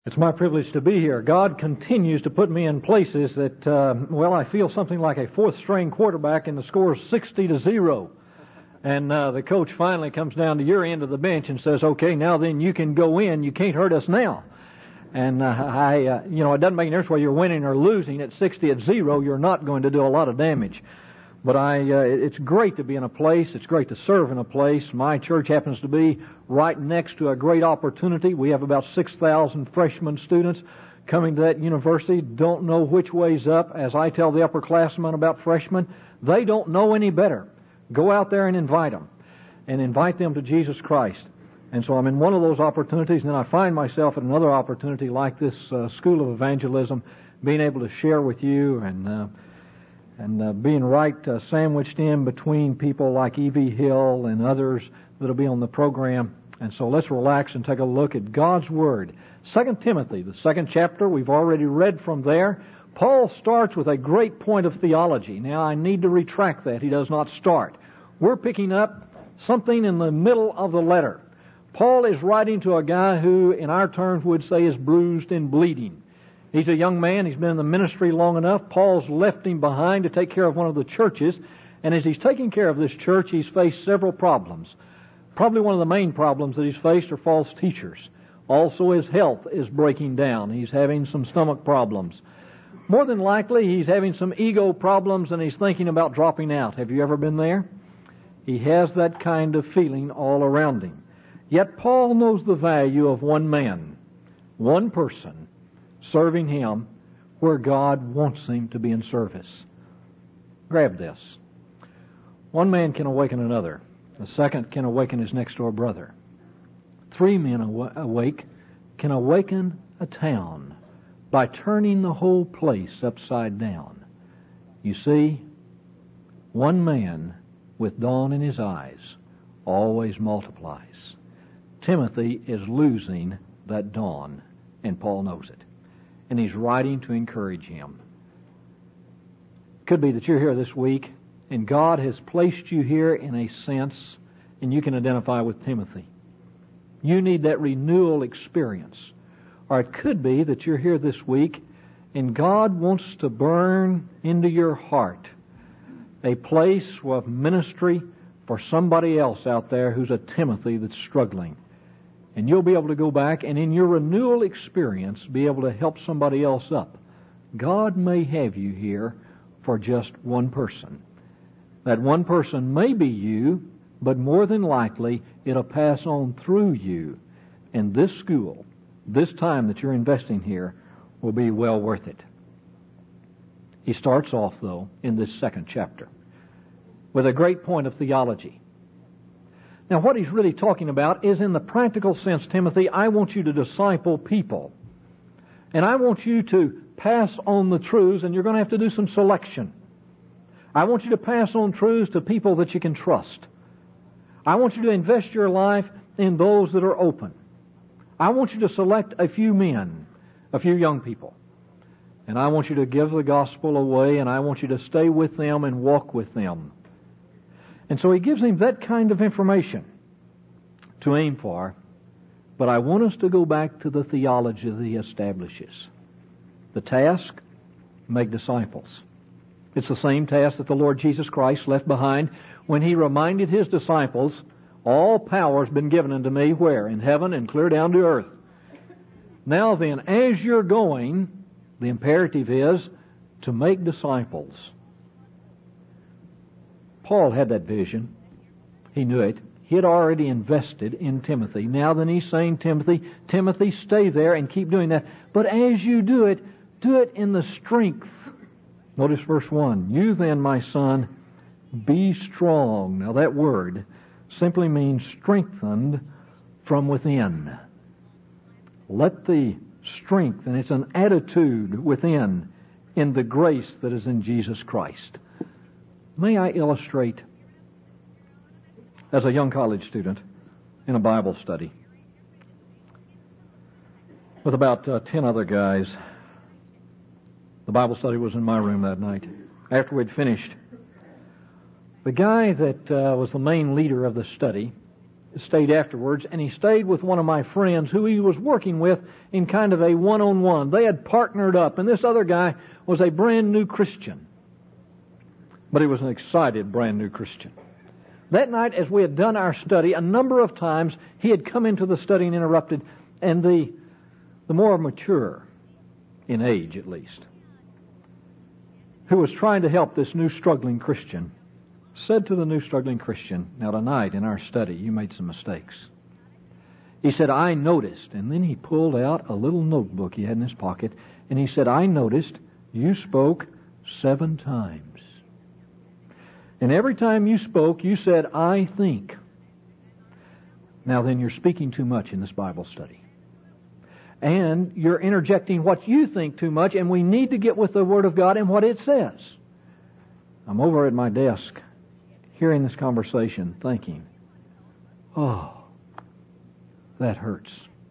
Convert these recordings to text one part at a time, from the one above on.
It's my privilege to be here. God continues to put me in places that, I feel something like a fourth-string quarterback and the score is 60-0. And the coach finally comes down to your end of the bench and says, okay, now then you can go in. You can't hurt us now. And it doesn't make any difference whether you're winning or losing. At 60-0, you're not going to do a lot of damage. But it's great to be in a place. It's great to serve in a place. My church happens to be right next to a great opportunity. We have about 6,000 freshman students coming to that university. Don't know which way's up. As I tell the upperclassmen about freshmen, they don't know any better. Go out there and invite them. And invite them to Jesus Christ. And so I'm in one of those opportunities, and then I find myself at another opportunity like this School of Evangelism, being able to share with you and being right sandwiched in between people like E.V. Hill and others that'll be on the program. And so let's relax and take a look at God's Word. 2 Timothy, the 2nd chapter, we've already read from there. Paul starts with a great point of theology. Now, I need to retract that. He does not start. We're picking up something in the middle of the letter. Paul is writing to a guy who, in our terms, would say is bruised and bleeding. He's a young man. He's been in the ministry long enough. Paul's left him behind to take care of one of the churches. And as he's taking care of this church, he's faced several problems. Probably one of the main problems that he's faced are false teachers. Also, his health is breaking down. He's having some stomach problems. More than likely, he's having some ego problems and he's thinking about dropping out. Have you ever been there? He has that kind of feeling all around him. Yet Paul knows the value of one man, one person, serving him where God wants him to be in service. Grab this. One man can awaken another. The second can awaken his next door brother. 3 men awake can awaken a town by turning the whole place upside down. You see, one man with dawn in his eyes always multiplies. Timothy is losing that dawn, and Paul knows it. And he's writing to encourage him. Could be that you're here this week, and God has placed you here in a sense, and you can identify with Timothy. You need that renewal experience. Or it could be that you're here this week, and God wants to burn into your heart a place of ministry for somebody else out there who's a Timothy that's struggling. And you'll be able to go back and in your renewal experience be able to help somebody else up. God may have you here for just one person. That one person may be you, but more than likely it'll pass on through you. And this school, this time that you're investing here, will be well worth it. He starts off, though, in this 2nd chapter with a great point of theology. Now, what he's really talking about is in the practical sense, Timothy, I want you to disciple people. And I want you to pass on the truths, and you're going to have to do some selection. I want you to pass on truths to people that you can trust. I want you to invest your life in those that are open. I want you to select a few men, a few young people. And I want you to give the gospel away, and I want you to stay with them and walk with them. And so he gives him that kind of information to aim for. But I want us to go back to the theology that he establishes. The task, make disciples. It's the same task that the Lord Jesus Christ left behind when he reminded his disciples, all power has been given unto me, where? In heaven and clear down to earth. Now then, as you're going, the imperative is to make disciples. Paul had that vision. He knew it. He had already invested in Timothy. Now then he's saying, Timothy, stay there and keep doing that. But as you do it in the strength. Notice verse 1. You then, my son, be strong. Now that word simply means strengthened from within. Let the strength, and it's an attitude within, in the grace that is in Jesus Christ. May I illustrate, as a young college student in a Bible study with about 10 other guys. The Bible study was in my room that night. After we'd finished, the guy that was the main leader of the study stayed afterwards, and he stayed with one of my friends who he was working with in kind of a one-on-one. They had partnered up, and this other guy was a brand new Christian. But he was an excited brand new Christian. That night, as we had done our study, a number of times he had come into the study and interrupted, and the more mature, in age at least, who was trying to help this new struggling Christian, said to the new struggling Christian, "Now tonight in our study you made some mistakes." He said, "I noticed," and then he pulled out a little notebook he had in his pocket, and he said, "I noticed you spoke 7 times. And every time you spoke, you said, 'I think.' Now then, you're speaking too much in this Bible study. And you're interjecting what you think too much, and we need to get with the Word of God and what it says." I'm over at my desk, hearing this conversation, thinking, "Oh, that hurts."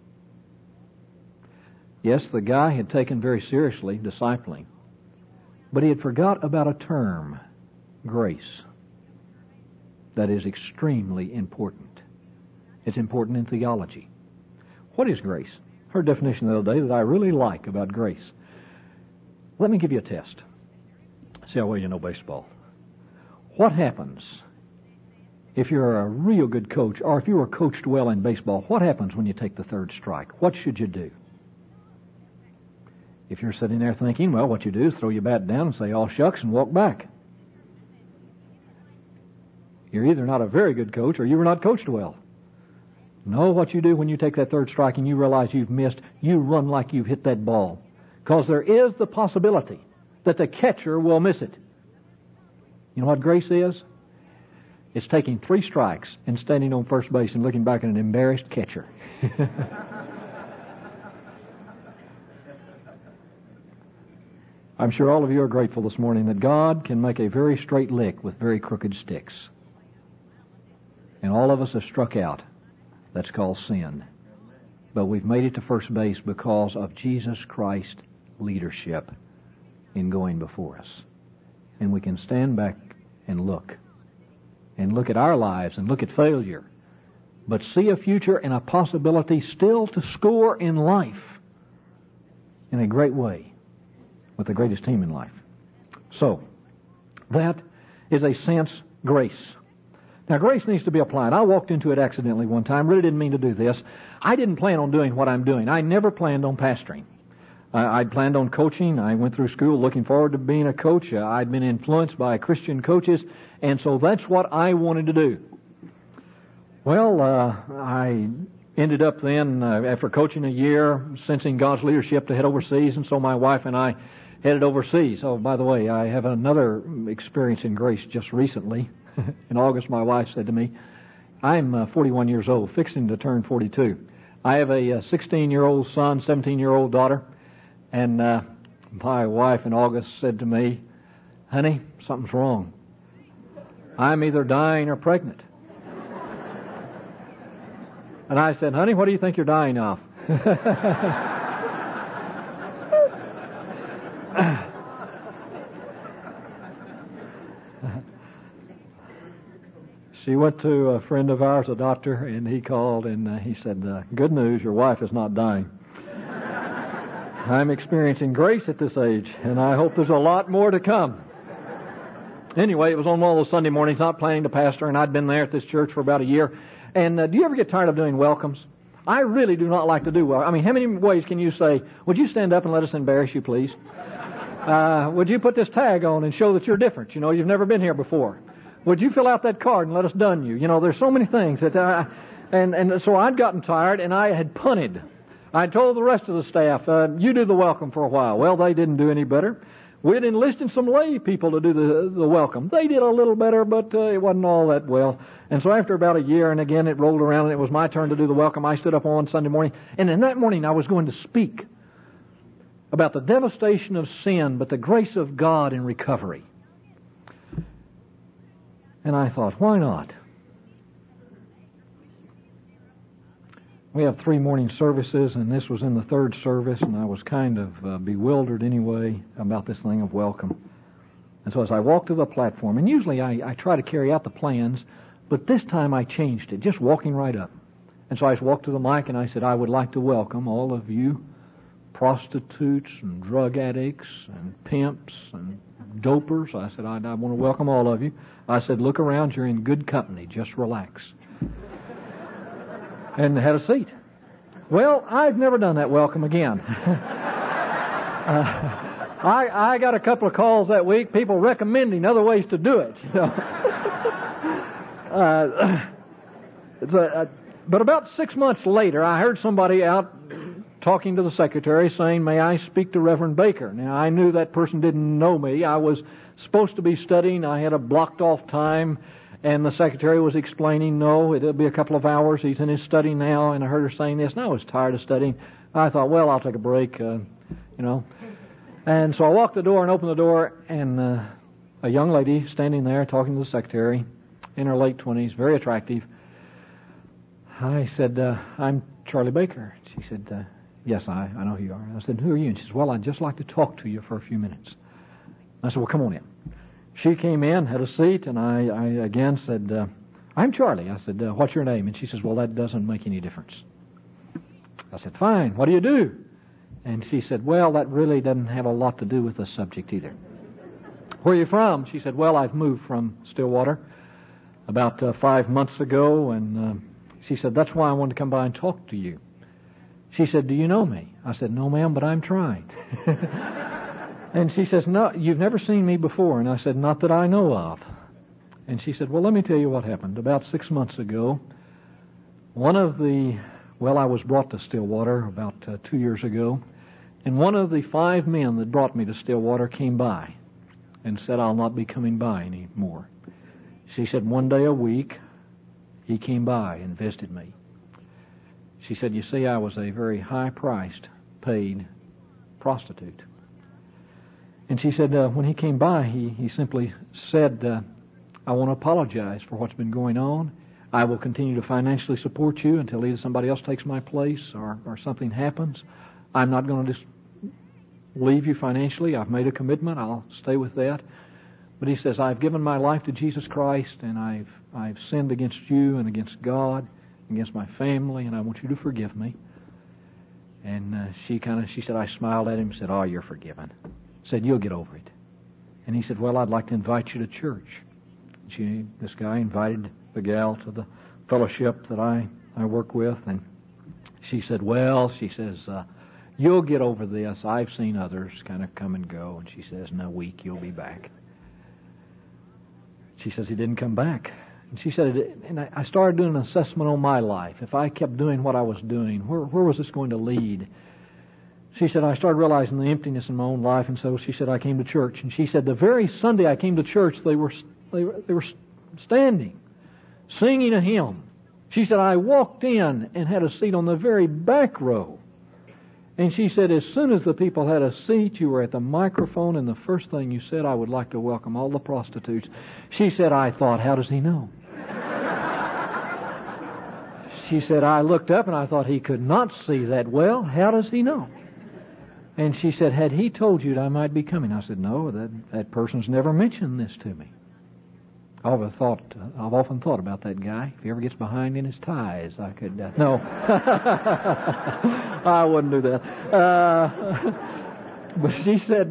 Yes, the guy had taken very seriously discipling, but he had forgot about a term, grace, that is extremely important. It's important in theology. What is grace? I heard a definition the other day that I really like about grace. Let me give you a test. See how well you know baseball. What happens if you're a real good coach, or if you were coached well in baseball? What happens when you take the 3rd strike? What should you do? If you're sitting there thinking, well, what you do is throw your bat down and say, "All shucks," and walk back. You're either not a very good coach or you were not coached well. No, what you do when you take that 3rd strike and you realize you've missed, you run like you've hit that ball. Because there is the possibility that the catcher will miss it. You know what grace is? It's taking 3 strikes and standing on first base and looking back at an embarrassed catcher. I'm sure all of you are grateful this morning that God can make a very straight lick with very crooked sticks. And all of us have struck out. That's called sin. But we've made it to first base because of Jesus Christ's leadership in going before us. And we can stand back and look at our lives and look at failure, but see a future and a possibility still to score in life in a great way with the greatest team in life. So, that is a sense grace. Now, grace needs to be applied. I walked into it accidentally one time. Really didn't mean to do this. I didn't plan on doing what I'm doing. I never planned on pastoring. I'd planned on coaching. I went through school looking forward to being a coach. I'd been influenced by Christian coaches, and so that's what I wanted to do. Well, I ended up then, after coaching a year, sensing God's leadership to head overseas, and so my wife and I headed overseas. Oh, by the way, I have another experience in grace just recently. In August, my wife said to me, I'm 41 years old, fixing to turn 42. I have a 16-year-old son, 17-year-old daughter, and my wife in August said to me, honey, something's wrong. I'm either dying or pregnant. And I said, honey, what do you think you're dying of? She went to a friend of ours, a doctor, and he called and he said, good news, your wife is not dying. I'm experiencing grace at this age, and I hope there's a lot more to come. Anyway, it was on one of those Sunday mornings, not planning to pastor, and I'd been there at this church for about a year. And do you ever get tired of doing welcomes? I really do not like to do welcomes. I mean, how many ways can you say, would you stand up and let us embarrass you, please? Would you put this tag on and show that you're different? You know, you've never been here before. Would you fill out that card and let us dun you? You know, there's so many things that, and so I'd gotten tired and I had punted. I told the rest of the staff, you do the welcome for a while. Well, they didn't do any better. We'd enlisted some lay people to do the welcome. They did a little better, but it wasn't all that well. And so after about a year, and again it rolled around and it was my turn to do the welcome, I stood up on Sunday morning, and in that morning I was going to speak about the devastation of sin, but the grace of God in recovery. And I thought, why not? We have 3 morning services, and this was in the 3rd service, and I was kind of bewildered anyway about this thing of welcome. And so as I walked to the platform, and usually I try to carry out the plans But this time I changed it, just walking right up. And so I walked to the mic and I said, I would like to welcome all of you prostitutes and drug addicts and pimps and dopers. I said, I want to welcome all of you. I said, look around, you're in good company, just relax. And had a seat. Well, I've never done that welcome again. I got a couple of calls that week, people recommending other ways to do it. But about 6 months later, I heard somebody out talking to the secretary saying, may I speak to Reverend Baker? Now, I knew that person didn't know me. I was supposed to be studying. I had a blocked off time, and the secretary was explaining, no, it'll be a couple of hours. He's in his study now, and I heard her saying this, and I was tired of studying. I thought, well, I'll take a break, And so I walked the door and opened the door, and a young lady standing there talking to the secretary in her late 20s, very attractive. I said, I'm Charlie Baker. She said, yes, I know who you are. I said, who are you? And she said, well, I'd just like to talk to you for a few minutes. I said, well, come on in. She came in, had a seat, and I again said, I'm Charlie. I said, what's your name? And she says, well, that doesn't make any difference. I said, fine, what do you do? And she said, well, that really doesn't have a lot to do with the subject either. Where are you from? She said, well, I've moved from Stillwater about 5 months ago, and she said, that's why I wanted to come by and talk to you. She said, do you know me? I said, no, ma'am, but I'm trying. And she says, no, you've never seen me before. And I said, not that I know of. And she said, well, let me tell you what happened. About 6 months ago, I was brought to Stillwater about 2 years ago, and one of the 5 men that brought me to Stillwater came by and said, I'll not be coming by anymore. She said, one day a week, he came by and visited me. She said, you see, I was a very high-priced, paid prostitute. And she said, when he came by, he simply said, I want to apologize for what's been going on. I will continue to financially support you until either somebody else takes my place or something happens. I'm not going to just leave you financially. I've made a commitment. I'll stay with that. But he says, I've given my life to Jesus Christ, and I've sinned against you and against God, against my family, and I want you to forgive me. And she said, I smiled at him and said, oh, you're forgiven. Said, you'll get over it. And he said, well, I'd like to invite you to church. This guy invited the gal to the fellowship that I work with, and she said, you'll get over this. I've seen others kind of come and go. And she says, in a week you'll be back. She says, he didn't come back. And she said, and I started doing an assessment on my life. If I kept doing what I was doing, where was this going to lead? She said, I started realizing the emptiness in my own life, and so she said, I came to church. And she said, the very Sunday I came to church, they were standing, singing a hymn. She said, I walked in and had a seat on the very back row. And she said, as soon as the people had a seat, you were at the microphone, and the first thing you said, I would like to welcome all the prostitutes. She said, I thought, how does he know? She said, I looked up and I thought, he could not see that well. How does he know? And she said, had he told you that I might be coming? I said, no, that person's never mentioned this to me. I've often thought about that guy. If he ever gets behind in his ties, I could... No. I wouldn't do that. But she said,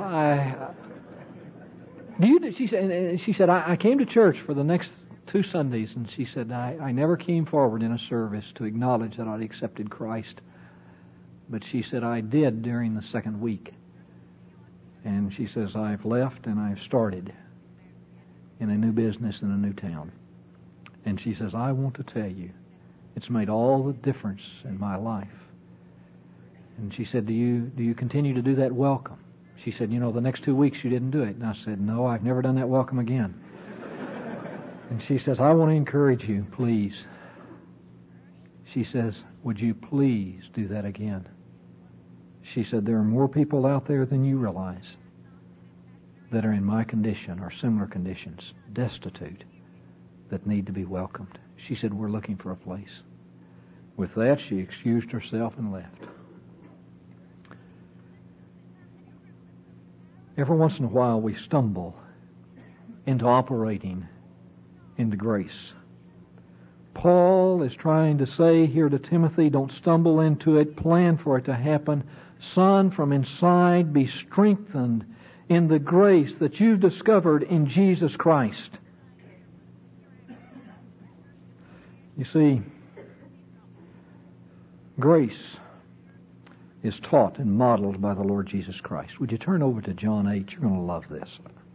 she said, I came to church for the next 2 Sundays, and she said, I never came forward in a service to acknowledge that I'd accepted Christ. But she said, I did during the second week. And she says, I've left and I've started in a new business in a new town. And she says, I want to tell you, it's made all the difference in my life. And she said, do you continue to do that welcome? She said, the next 2 weeks you didn't do it. And I said, no, I've never done that welcome again. And she says, I want to encourage you, please. She says, would you please do that again? She said, there are more people out there than you realize that are in my condition or similar conditions, destitute, that need to be welcomed. She said, we're looking for a place. With that, she excused herself and left. Every once in a while, we stumble into operating into grace Paul is trying to say here to Timothy, don't stumble into it, plan for it to happen. Son, from inside, be strengthened in the grace that you've discovered in Jesus Christ. You see, grace is taught and modeled by the Lord Jesus Christ. Would you turn over to John 8? You're going to love this.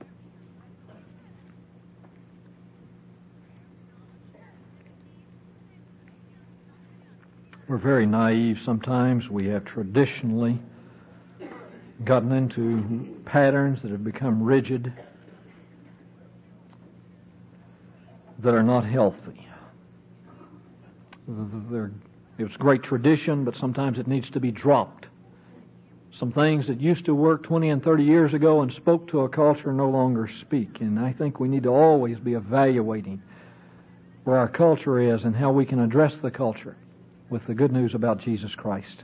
We're very naive sometimes. We have traditionally gotten into patterns that have become rigid, that are not healthy. It's great tradition, but sometimes it needs to be dropped. Some things that used to work 20 and 30 years ago and spoke to a culture no longer speak. And I think we need to always be evaluating where our culture is and how we can address the culture with the good news about Jesus Christ.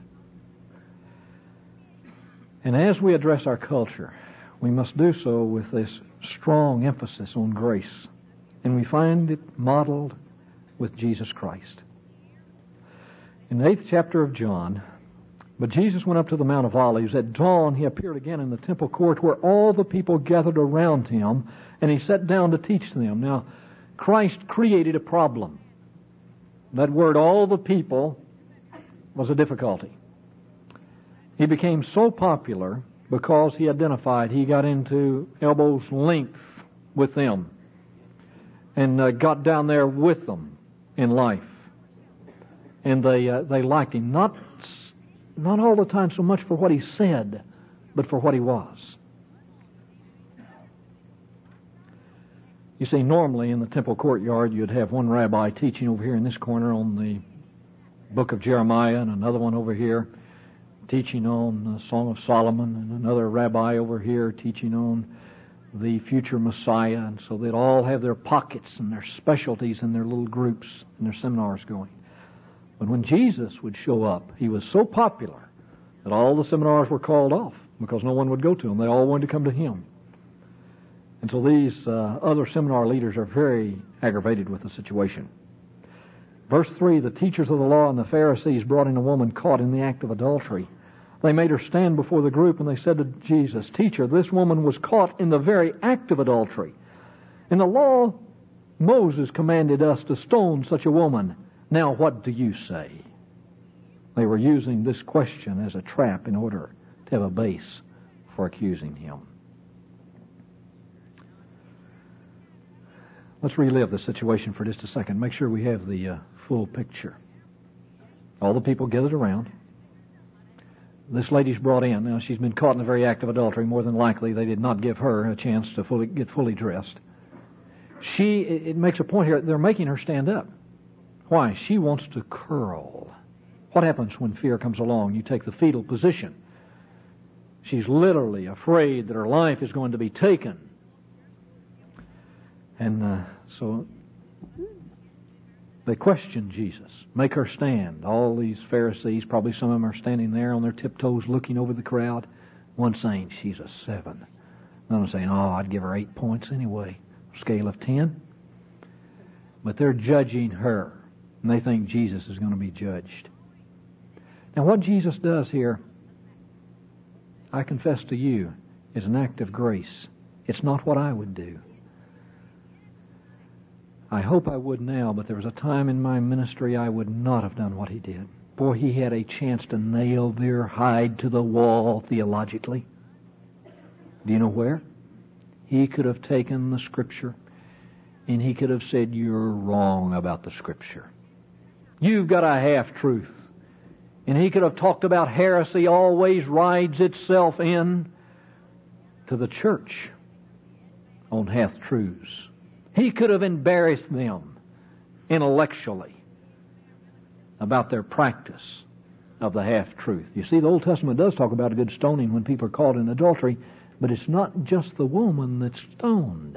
And as we address our culture, we must do so with this strong emphasis on grace. And we find it modeled with Jesus Christ. In the 8th chapter of John, but Jesus went up to the Mount of Olives. At dawn he appeared again in the temple court where all the people gathered around him, and he sat down to teach them. Now, Christ created a problem. That word, all the people, was a difficulty. He became so popular because he identified, he got into elbows length with them and got down there with them in life. And they liked him, not all the time so much for what he said, but for what he was. You see, normally in the temple courtyard, you'd have one rabbi teaching over here in this corner on the book of Jeremiah, and another one over here teaching on the Song of Solomon, and another rabbi over here teaching on the future Messiah. And so they'd all have their pockets and their specialties and their little groups and their seminars going. But when Jesus would show up, he was so popular that all the seminars were called off because no one would go to him. They all wanted to come to him. And so these other seminar leaders are very aggravated with the situation. Verse 3, the teachers of the law and the Pharisees brought in a woman caught in the act of adultery. They made her stand before the group, and they said to Jesus, Teacher, this woman was caught in the very act of adultery. In the law, Moses commanded us to stone such a woman. Now what do you say? They were using this question as a trap in order to have a base for accusing him. Let's relive the situation for just a second. Make sure we have the full picture. All the people gathered around. This lady's brought in. Now, she's been caught in the very act of adultery. More than likely, they did not give her a chance to get fully dressed. It makes a point here, they're making her stand up. Why? She wants to curl. What happens when fear comes along? You take the fetal position. She's literally afraid that her life is going to be taken. And so they question Jesus. Make her stand. All these Pharisees, probably some of them are standing there on their tiptoes looking over the crowd. One saying, she's a 7. Another saying, I'd give her 8 points anyway. Scale of 10. But they're judging her. And they think Jesus is going to be judged. Now what Jesus does here, I confess to you, is an act of grace. It's not what I would do. I hope I would now, but there was a time in my ministry I would not have done what he did. Boy, he had a chance to nail their hide to the wall theologically. Do you know where? He could have taken the Scripture and he could have said, you're wrong about the Scripture. You've got a half-truth. And he could have talked about heresy always rides itself in to the church on half-truths. He could have embarrassed them intellectually about their practice of the half-truth. You see, the Old Testament does talk about a good stoning when people are caught in adultery, but it's not just the woman that's stoned.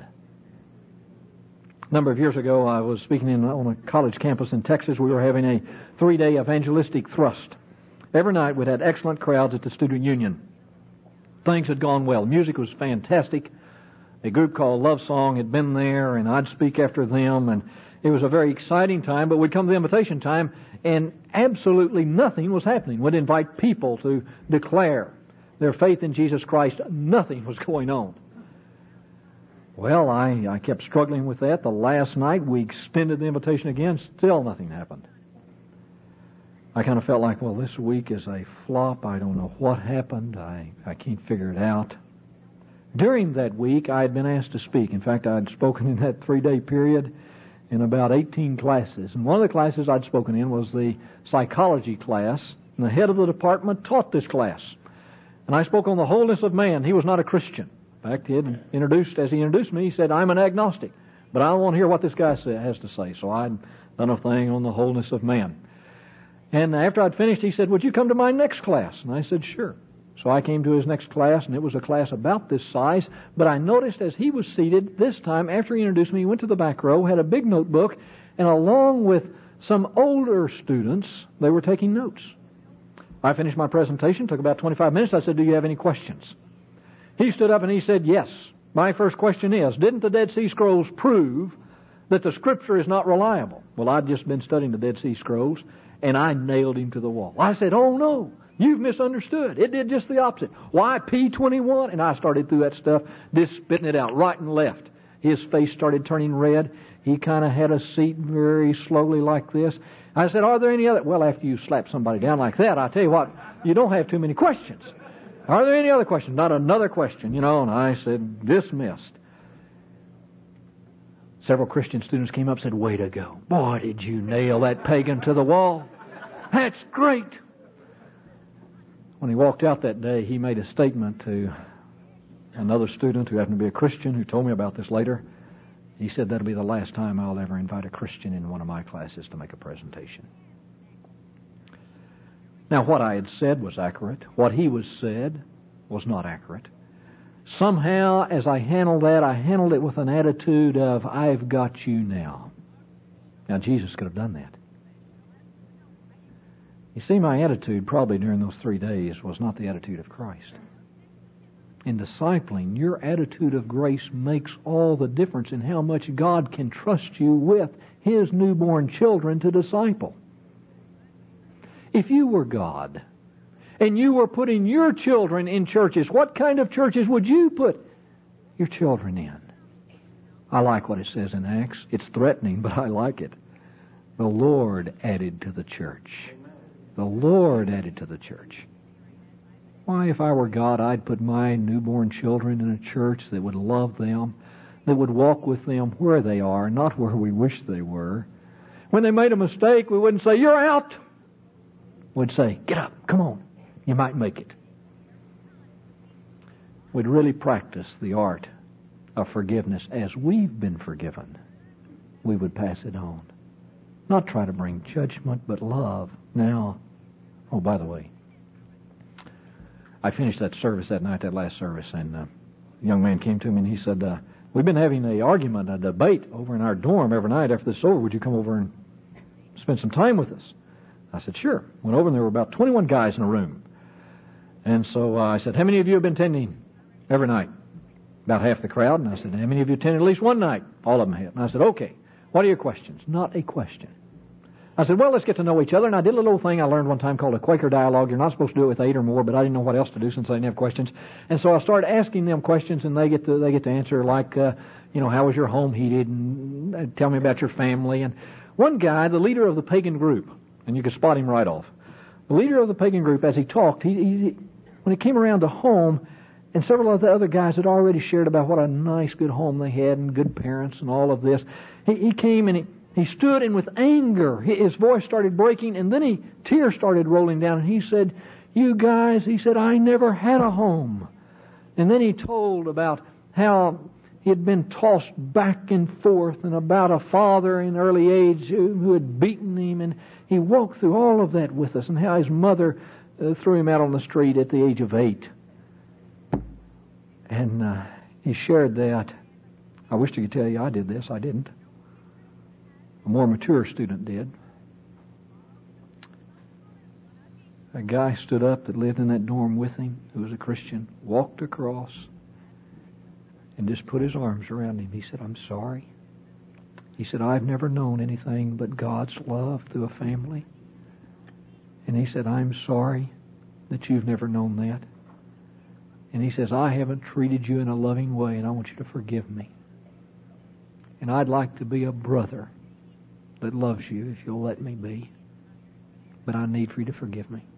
A number of years ago, I was speaking on a college campus in Texas. We were having a 3-day evangelistic thrust. Every night we'd had excellent crowds at the student union. Things had gone well. Music was fantastic. A group called Love Song had been there, and I'd speak after them, and It was a very exciting time, but we'd come to the invitation time, and absolutely nothing was happening. We'd invite people to declare their faith in Jesus Christ. Nothing was going on. Well, I kept struggling with that. The last night we extended the invitation again. Still nothing happened. I kind of felt like, well, this week is a flop. I don't know what happened. I can't figure it out. During that week, I had been asked to speak. In fact, I had spoken in that 3-day period in about 18 classes. And one of the classes I'd spoken in was the psychology class. And the head of the department taught this class. And I spoke on the wholeness of man. He was not a Christian. In fact, as he introduced me, he said, I'm an agnostic. But I don't want to hear what this guy has to say. So I'd done a thing on the wholeness of man. And after I'd finished, he said, would you come to my next class? And I said, sure. So I came to his next class, and it was a class about this size. But I noticed as he was seated, this time, after he introduced me, he went to the back row, had a big notebook, and along with some older students, they were taking notes. I finished my presentation, took about 25 minutes. I said, do you have any questions? He stood up and he said, yes. My first question is, didn't the Dead Sea Scrolls prove that the Scripture is not reliable? Well, I'd just been studying the Dead Sea Scrolls, and I nailed him to the wall. I said, oh no, you've misunderstood. It did just the opposite. Why P21? And I started through that stuff, just spitting it out right and left. His face started turning red. He kind of had a seat very slowly like this. I said, are there any other... Well, after you slap somebody down like that, I tell you what, you don't have too many questions. Are there any other questions? Not another question, and I said, dismissed. Several Christian students came up and said, way to go. Boy, did you nail that pagan to the wall. That's great. When he walked out that day, he made a statement to another student who happened to be a Christian who told me about this later. He said, that'll be the last time I'll ever invite a Christian in one of my classes to make a presentation. Now, what I had said was accurate. What he was said was not accurate. Somehow, as I handled that, I handled it with an attitude of, I've got you now. Now, Jesus could have done that. You see, my attitude probably during those 3 days was not the attitude of Christ. In discipling, your attitude of grace makes all the difference in how much God can trust you with His newborn children to disciple. If you were God, and you were putting your children in churches, what kind of churches would you put your children in? I like what it says in Acts. It's threatening, but I like it. The Lord added to the church. The Lord added to the church. Why, if I were God, I'd put my newborn children in a church that would love them, that would walk with them where they are, not where we wish they were. When they made a mistake, we wouldn't say, you're out. We'd say, get up, come on, you might make it. We'd really practice the art of forgiveness as we've been forgiven. We would pass it on. Not try to bring judgment, but love. Now, oh, by the way, I finished that service that night, that last service, and a young man came to me and he said, we've been having an argument, a debate over in our dorm every night. After this is over, would you come over and spend some time with us? I said, sure. Went over and there were about 21 guys in a room. And so I said, how many of you have been attending every night? About half the crowd. And I said, how many of you attended at least one night? All of them had. And I said, okay, what are your questions? Not a question. I said, well, let's get to know each other. And I did a little thing I learned one time called a Quaker dialogue. You're not supposed to do it with 8 or more, but I didn't know what else to do since I didn't have questions. And so I started asking them questions, and they get to answer like, how was your home heated? And tell me about your family. And one guy, the leader of the pagan group, and you could spot him right off. The leader of the pagan group, as he talked, when he came around to home, and several of the other guys had already shared about what a nice, good home they had and good parents and all of this, he came and he stood, and with anger, his voice started breaking, and then tears started rolling down, and he said, you guys, he said, I never had a home. And then he told about how he had been tossed back and forth, and about a father in early age who had beaten him, and he walked through all of that with us, and how his mother threw him out on the street at the age of 8. And he shared that. I wish I could tell you I did this. I didn't. A more mature student did. A guy stood up that lived in that dorm with him, who was a Christian, walked across, and just put his arms around him. He said, I'm sorry. He said, I've never known anything but God's love through a family. And he said, I'm sorry that you've never known that. And he says, I haven't treated you in a loving way, and I want you to forgive me. And I'd like to be a brother that loves you if you'll let me be. But I need for you to forgive me.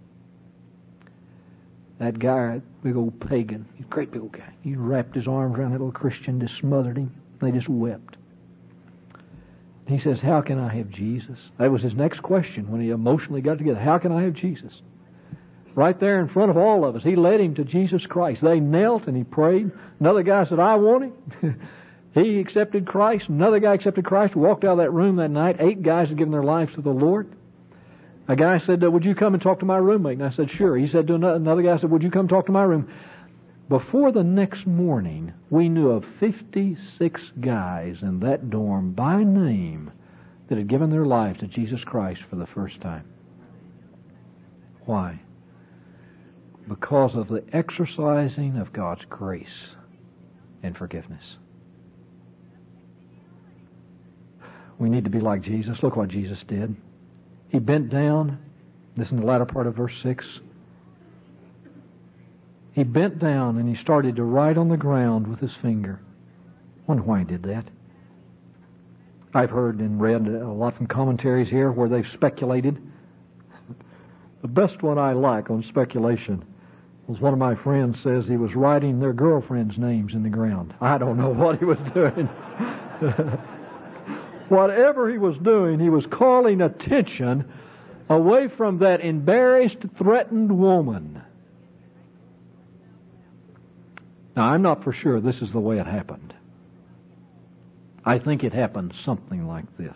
That guy, big old pagan, he's a great big old guy. He wrapped his arms around that little Christian, just smothered him. They just wept. He says, how can I have Jesus? That was his next question when he emotionally got together. How can I have Jesus? Right there in front of all of us, he led him to Jesus Christ. They knelt and he prayed. Another guy said, I want him. He accepted Christ. Another guy accepted Christ. Walked out of that room that night. 8 guys had given their lives to the Lord. A guy said, would you come and talk to my roommate? And I said, sure. He said to another guy, would you come talk to my room? Before the next morning, we knew of 56 guys in that dorm by name that had given their lives to Jesus Christ for the first time. Why? Because of the exercising of God's grace and forgiveness. We need to be like Jesus. Look what Jesus did. He bent down. This is in the latter part of verse 6. He bent down and he started to write on the ground with his finger. I wonder why he did that. I've heard and read a lot from commentaries here where they've speculated. The best one I like on speculation was one of my friends says he was writing their girlfriends' names in the ground. I don't know what he was doing. Whatever he was doing, he was calling attention away from that embarrassed, threatened woman. Now, I'm not for sure this is the way it happened. I think it happened something like this.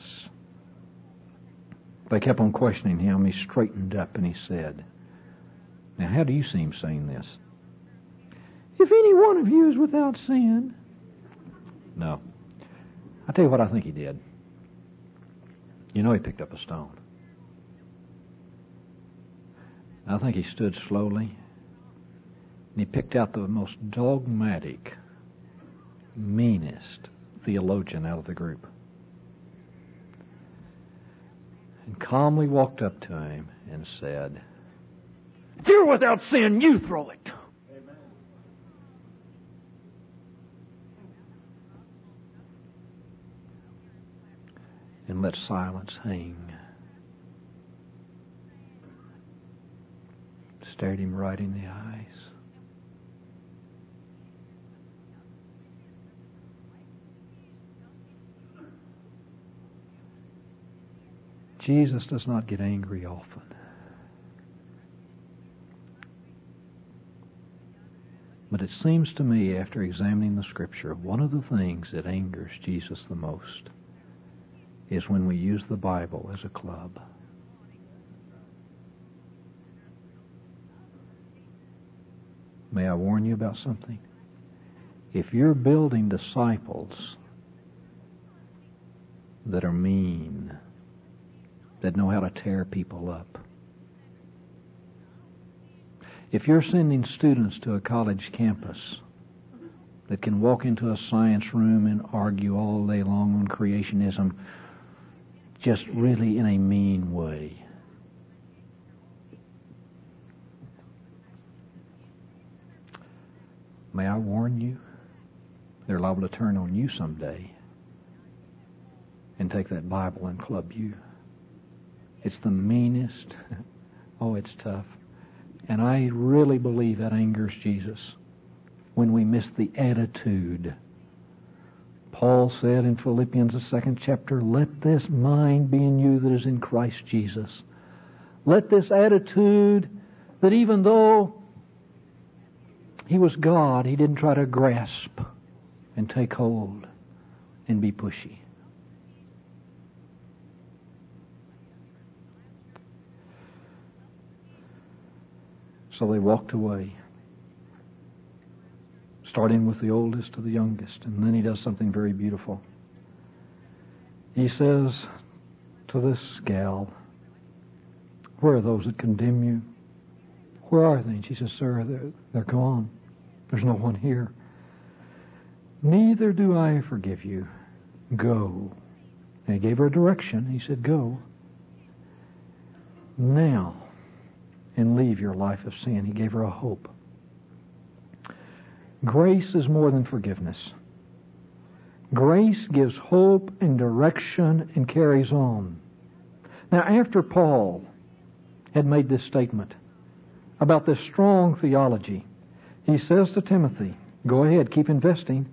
They kept on questioning him. He straightened up and he said, now, how do you see him saying this? If any one of you is without sin. No. I'll tell you what I think he did. You know he picked up a stone. I think he stood slowly and he picked out the most dogmatic, meanest theologian out of the group. And calmly walked up to him and said, if you're without sin, you throw it. Amen. And let silence hang. Stared him right in the eyes. Jesus does not get angry often. But it seems to me, after examining the Scripture, one of the things that angers Jesus the most is when we use the Bible as a club. May I warn you about something? If you're building disciples that are mean, that know how to tear people up, if you're sending students to a college campus that can walk into a science room and argue all day long on creationism, just really in a mean way, may I warn you, they're liable to turn on you someday and take that Bible and club you. It's the meanest. Oh, it's tough. And I really believe that angers Jesus when we miss the attitude. Paul said in Philippians, the 2nd chapter, let this mind be in you that is in Christ Jesus. Let this attitude that even though he was God, he didn't try to grasp and take hold and be pushy. So they walked away, starting with the oldest to the youngest. And then he does something very beautiful. He says to this gal, where are those that condemn you? Where are they? And she says, sir, they're gone. There's no one here. Neither do I forgive you. Go And he gave her a direction. He said, go now and leave your life of sin. He gave her a hope. Grace is more than forgiveness. Grace gives hope and direction and carries on. Now, after Paul had made this statement about this strong theology, he says to Timothy, go ahead, keep investing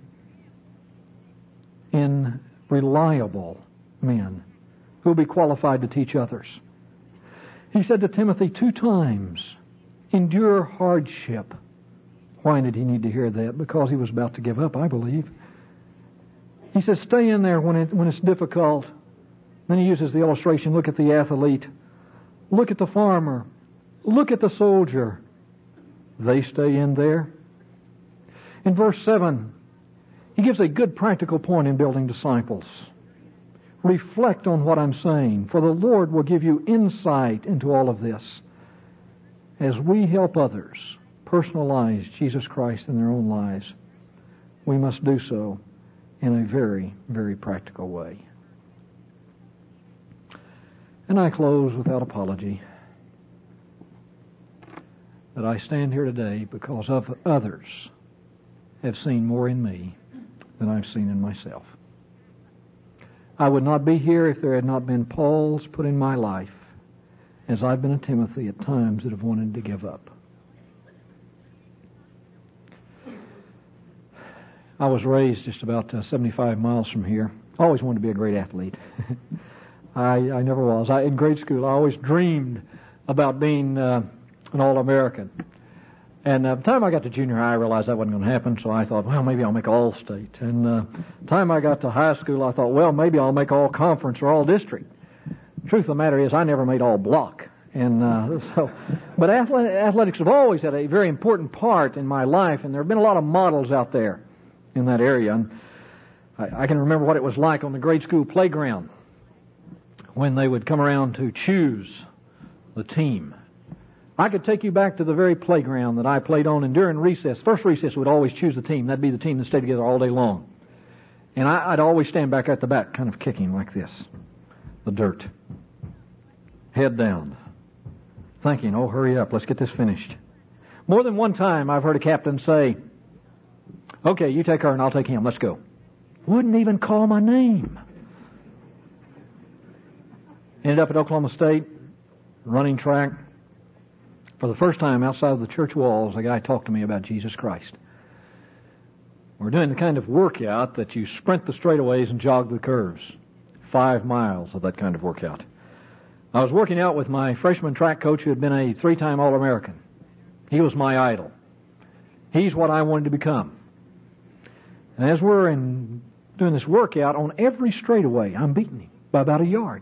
in reliable men who will be qualified to teach others. He said to Timothy 2 times, endure hardship. Why did he need to hear that? Because he was about to give up, I believe. He says, stay in there when it's difficult. Then he uses the illustration, look at the athlete, look at the farmer, look at the soldier. They stay in there. In verse 7, he gives a good practical point in building disciples. Reflect on what I'm saying, for the Lord will give you insight into all of this. As we help others personalize Jesus Christ in their own lives, we must do so in a very, very practical way. And I close without apology that I stand here today because of others have seen more in me than I've seen in myself. I would not be here if there had not been Paul's put in my life, as I've been a Timothy at times that have wanted to give up. I was raised just about 75 miles from here. I always wanted to be a great athlete. I never was. In grade school, I always dreamed about being an All-American. And by the time I got to junior high, I realized that wasn't going to happen, so I thought, well, maybe I'll make All-State. And the time I got to high school, I thought, well, maybe I'll make All-Conference or All-District. The truth of the matter is, I never made All-Block. And but athletics have always had a very important part in my life, and there have been a lot of models out there in that area. And I can remember what it was like on the grade school playground when they would come around to choose the team. I could take you back to the very playground that I played on, and during recess, first recess, we'd always choose the team. That'd be the team that stayed together all day long. And I'd always stand back at the back, kind of kicking like this, the dirt, head down, thinking, oh, hurry up, let's get this finished. More than one time, I've heard a captain say, okay, you take her and I'll take him, let's go. Wouldn't even call my name. Ended up at Oklahoma State, running track. For the first time outside of the church walls, a guy talked to me about Jesus Christ. We're doing the kind of workout that you sprint the straightaways and jog the curves. 5 miles of that kind of workout. I was working out with my freshman track coach who had been a 3-time All-American. He was my idol. He's what I wanted to become. And as we're doing this workout, on every straightaway, I'm beating him by about a yard.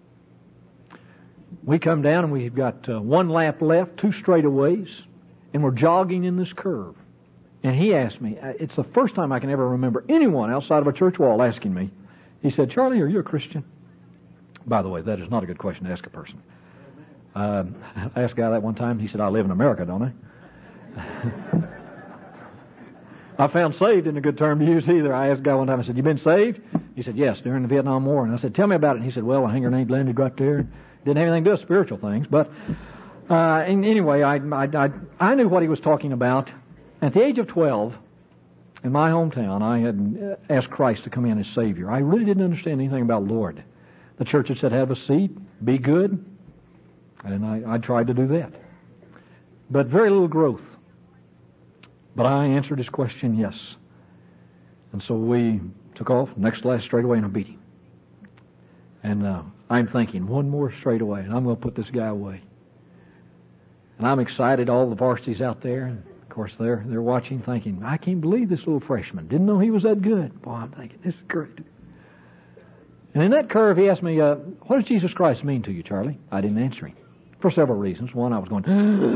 We come down and we've got 1 lap left, 2 straightaways, and we're jogging in this curve. And he asked me, it's the first time I can ever remember anyone outside of a church wall asking me, he said, Charlie, are you a Christian? By the way, that is not a good question to ask a person. I asked a guy that one time, he said, I live in America, don't I? I found saved isn't a good term to use either. I asked a guy one time, I said, you been saved? He said, yes, during the Vietnam War. And I said, tell me about it. And he said, well, a hanger named landed right there. Didn't have anything to do with spiritual things, but and anyway, I knew what he was talking about. At the age of 12, in my hometown, I had asked Christ to come in as Savior. I really didn't understand anything about Lord. The church had said, have a seat, be good, and I tried to do that. But very little growth. But I answered his question, yes. And so we took off, next last straightaway, and I beat him. And I'm thinking, 1 more straightaway, and I'm going to put this guy away. And I'm excited, all the varsities out there, and of course they're watching, thinking, I can't believe this little freshman. Didn't know he was that good. Boy, I'm thinking, this is great. And in that curve, he asked me, what does Jesus Christ mean to you, Charlie? I didn't answer him. For several reasons. One, I was going,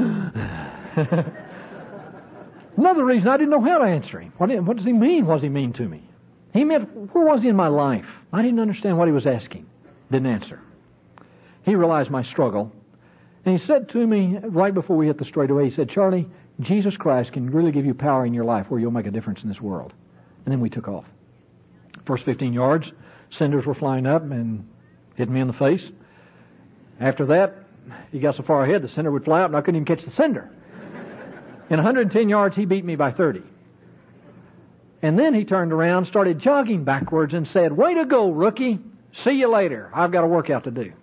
Another reason, I didn't know how to answer him. What does he mean? What does he mean to me? He meant, where was he in my life? I didn't understand what he was asking. Didn't answer. He realized my struggle. And he said to me, right before we hit the straightaway, he said, Charlie, Jesus Christ can really give you power in your life where you'll make a difference in this world. And then we took off. First 15 yards, Cinders were flying up and hit me in the face. After that, he got so far ahead, the cinder would fly up and I couldn't even catch the cinder. In 110 yards, he beat me by 30. And then he turned around, started jogging backwards and said, "Way to go, rookie. See you later. I've got a workout to do."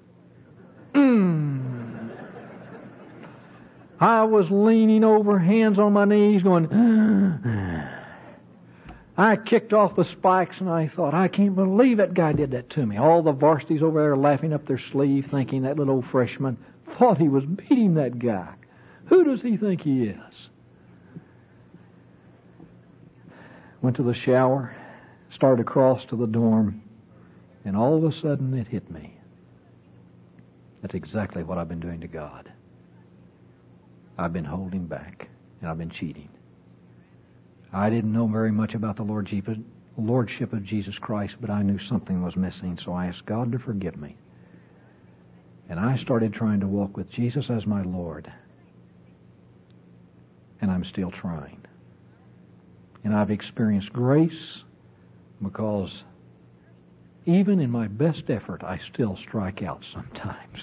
I was leaning over, hands on my knees, going, I kicked off the spikes and I thought, I can't believe that guy did that to me. All the varsities over there laughing up their sleeve, thinking that little old freshman thought he was beating that guy. Who does he think he is? Went to the shower, started across to the dorm, and all of a sudden it hit me. That's exactly what I've been doing to God. I've been holding back, and I've been cheating. I didn't know very much about the Lordship of Jesus Christ, but I knew something was missing, so I asked God to forgive me. And I started trying to walk with Jesus as my Lord. And I'm still trying. And I've experienced grace because even in my best effort, I still strike out sometimes.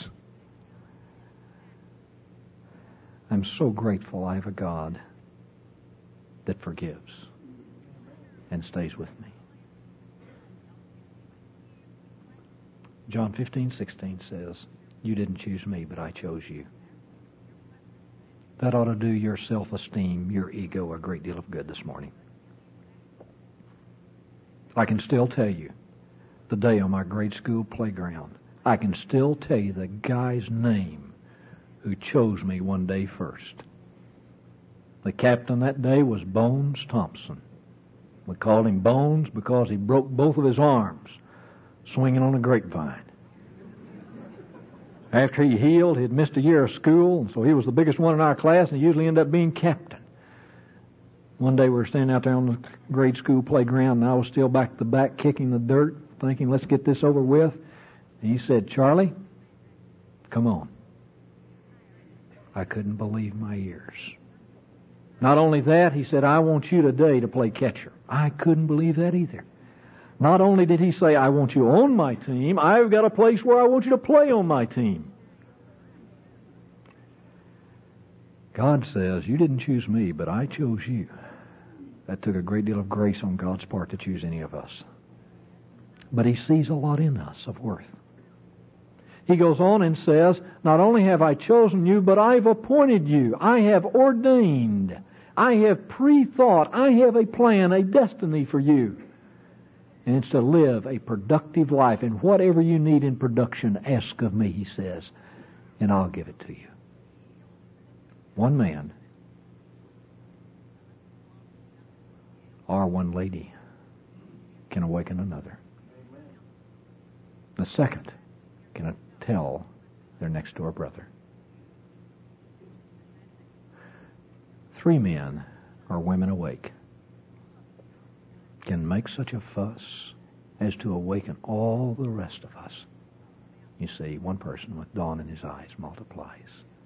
I'm so grateful I have a God that forgives and stays with me. John 15:16 says, "You didn't choose me, but I chose you." That ought to do your self-esteem, your ego, a great deal of good this morning. I can still tell you the day on my grade school playground. I can still tell you the guy's name who chose me one day first. The captain that day was Bones Thompson. We called him Bones because he broke both of his arms swinging on a grapevine. After he healed, he'd missed a year of school, so he was the biggest one in our class, and he usually ended up being captain. One day we were standing out there on the grade school playground, and I was still back to back kicking the dirt, thinking, let's get this over with. And he said, "Charlie, come on." I couldn't believe my ears. Not only that, he said, "I want you today to play catcher." I couldn't believe that either. Not only did he say, "I want you on my team," I've got a place where I want you to play on my team. God says, "You didn't choose me, but I chose you." That took a great deal of grace on God's part to choose any of us. But He sees a lot in us of worth. He goes on and says, "Not only have I chosen you, but I've appointed you. I have ordained. I have pre-thought. I have a plan, a destiny for you. And it's to live a productive life. And whatever you need in production, ask of me," He says, "and I'll give it to you." One man or one lady can awaken another. The second can tell their next door brother. 3 men or women awake can make such a fuss as to awaken all the rest of us. You see, one person with dawn in his eyes multiplies.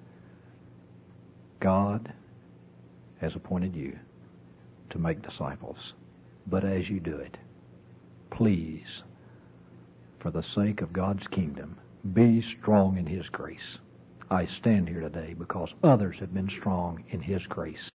God has appointed you to make disciples, but as you do it, please, for the sake of God's kingdom, be strong in His grace. I stand here today because others have been strong in His grace.